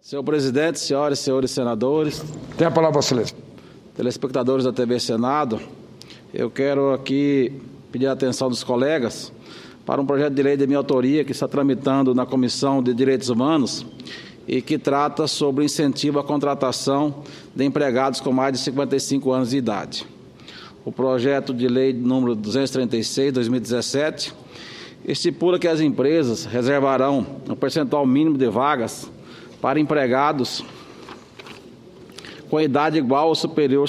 Senhor presidente, senhoras e senhores senadores. Tem a palavra, Vossa Excelência. Telespectadores da TV Senado, eu quero aqui pedir a atenção dos colegas para um projeto de lei de minha autoria que está tramitando na Comissão de Direitos Humanos e que trata sobre incentivo à contratação de empregados com mais de 55 anos de idade. O projeto de lei número 236/2017 estipula que as empresas reservarão um percentual mínimo de vagas para empregados com idade igual ou superior a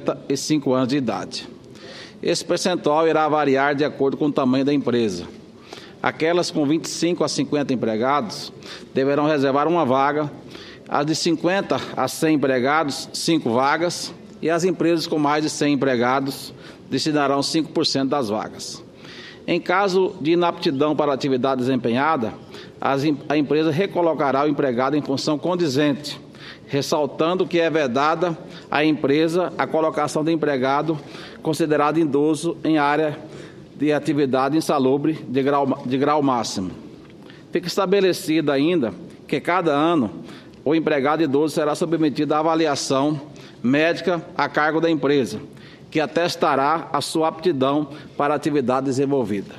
55 anos de idade. Esse percentual irá variar de acordo com o tamanho da empresa. Aquelas com 25 a 50 empregados deverão reservar uma vaga, as de 50 a 100 empregados, 5 vagas, e as empresas com mais de 100 empregados destinarão 5% das vagas. Em caso de inaptidão para a atividade desempenhada, a empresa recolocará o empregado em função condizente, ressaltando que é vedada à empresa a colocação do empregado considerado idoso em área de atividade insalubre de grau máximo. Fica estabelecido ainda que cada ano o empregado idoso será submetido à avaliação médica a cargo da empresa, que atestará a sua aptidão para a atividade desenvolvida.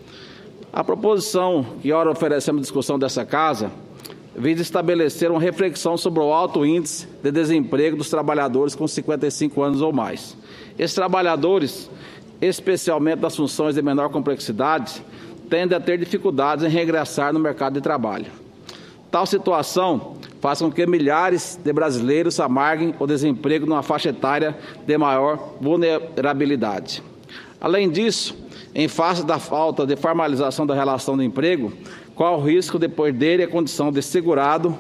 A proposição que ora oferecemos à discussão dessa Casa visa estabelecer uma reflexão sobre o alto índice de desemprego dos trabalhadores com 55 anos ou mais. Esses trabalhadores, especialmente das funções de menor complexidade, tendem a ter dificuldades em regressar no mercado de trabalho. Tal situação faz com que milhares de brasileiros amarguem o desemprego numa faixa etária de maior vulnerabilidade. Além disso, em face da falta de formalização da relação de emprego, corre o risco de perder a condição de segurado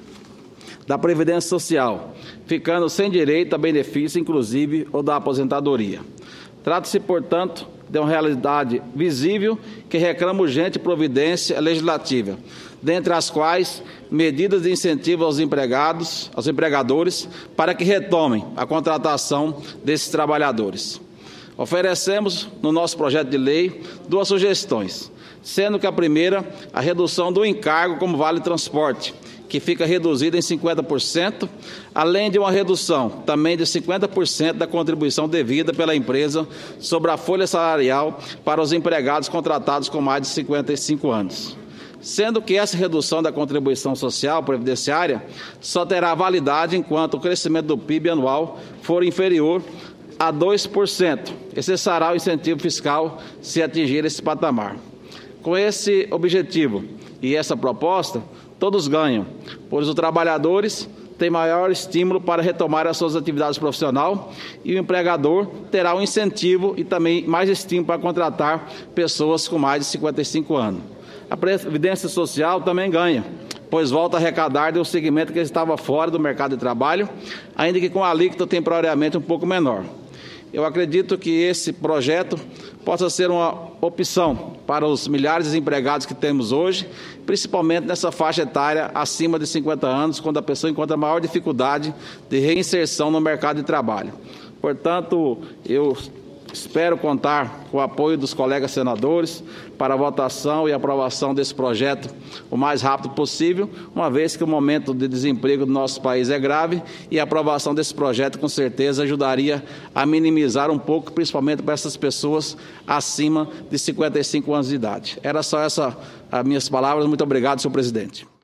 da Previdência Social, ficando sem direito a benefício, inclusive o da aposentadoria. Trata-se, portanto, de uma realidade visível que reclama urgente providência legislativa, dentre as quais medidas de incentivo aos empregadores, para que retomem a contratação desses trabalhadores. Oferecemos, no nosso projeto de lei, 2 sugestões, sendo que a primeira, a redução do encargo como vale-transporte, que fica reduzida em 50%, além de uma redução também de 50% da contribuição devida pela empresa sobre a folha salarial para os empregados contratados com mais de 55 anos. Sendo que essa redução da contribuição social previdenciária só terá validade enquanto o crescimento do PIB anual for inferior a 2%. E cessará o incentivo fiscal se atingir esse patamar. Com esse objetivo e essa proposta, todos ganham, pois os trabalhadores têm maior estímulo para retomar as suas atividades profissionais e o empregador terá um incentivo e também mais estímulo para contratar pessoas com mais de 55 anos. A Previdência Social também ganha, pois volta a arrecadar de um segmento que estava fora do mercado de trabalho, ainda que com a alíquota temporariamente um pouco menor. Eu acredito que esse projeto possa ser uma opção para os milhares de empregados que temos hoje, principalmente nessa faixa etária acima de 50 anos, quando a pessoa encontra maior dificuldade de reinserção no mercado de trabalho. Portanto, eu espero contar com o apoio dos colegas senadores para a votação e aprovação desse projeto o mais rápido possível, uma vez que o momento de desemprego do nosso país é grave e a aprovação desse projeto com certeza ajudaria a minimizar um pouco, principalmente para essas pessoas acima de 55 anos de idade. Era só as minhas palavras. Muito obrigado, senhor presidente.